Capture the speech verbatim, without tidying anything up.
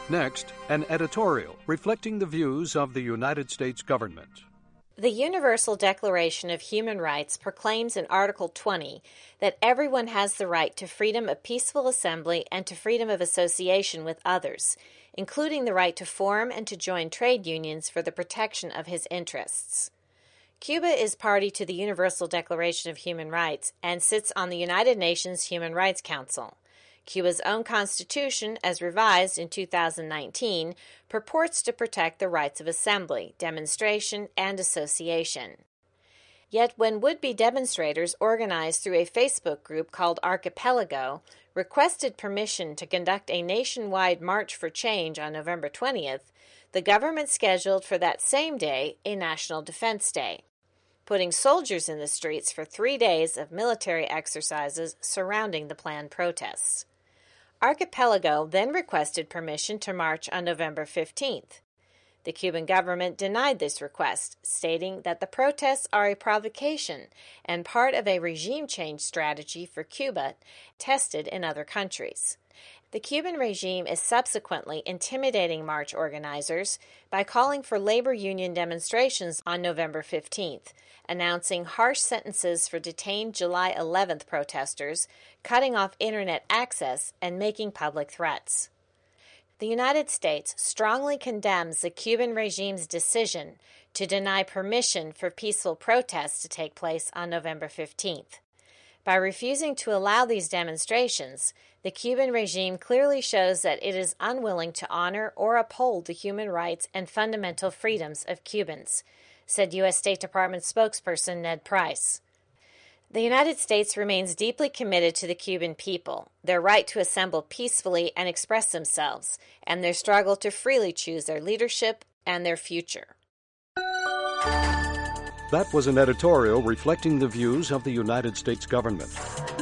Next, an editorial reflecting the views of the United States government. The Universal Declaration of Human Rights proclaims in Article twenty that everyone has the right to freedom of peaceful assembly and to freedom of association with others, including the right to form and to join trade unions for the protection of his interests. Cuba is party to the Universal Declaration of Human Rights and sits on the United Nations Human Rights Council. Cuba's own constitution, as revised in two thousand nineteen, purports to protect the rights of assembly, demonstration, and association. Yet when would-be demonstrators organized through a Facebook group called Archipelago requested permission to conduct a nationwide March for Change on November twentieth, the government scheduled for that same day a National Defense Day, putting soldiers in the streets for three days of military exercises surrounding the planned protests. Archipelago then requested permission to march on November fifteenth. The Cuban government denied this request, stating that the protests are a provocation and part of a regime change strategy for Cuba tested in other countries. The Cuban regime is subsequently intimidating march organizers by calling for labor union demonstrations on November fifteenth, announcing harsh sentences for detained July eleventh protesters, cutting off internet access, and making public threats. The United States strongly condemns the Cuban regime's decision to deny permission for peaceful protests to take place on November fifteenth. By refusing to allow these demonstrations, the Cuban regime clearly shows that it is unwilling to honor or uphold the human rights and fundamental freedoms of Cubans, said U S State Department spokesperson Ned Price. The United States remains deeply committed to the Cuban people, their right to assemble peacefully and express themselves, and their struggle to freely choose their leadership and their future. That was an editorial reflecting the views of the United States government.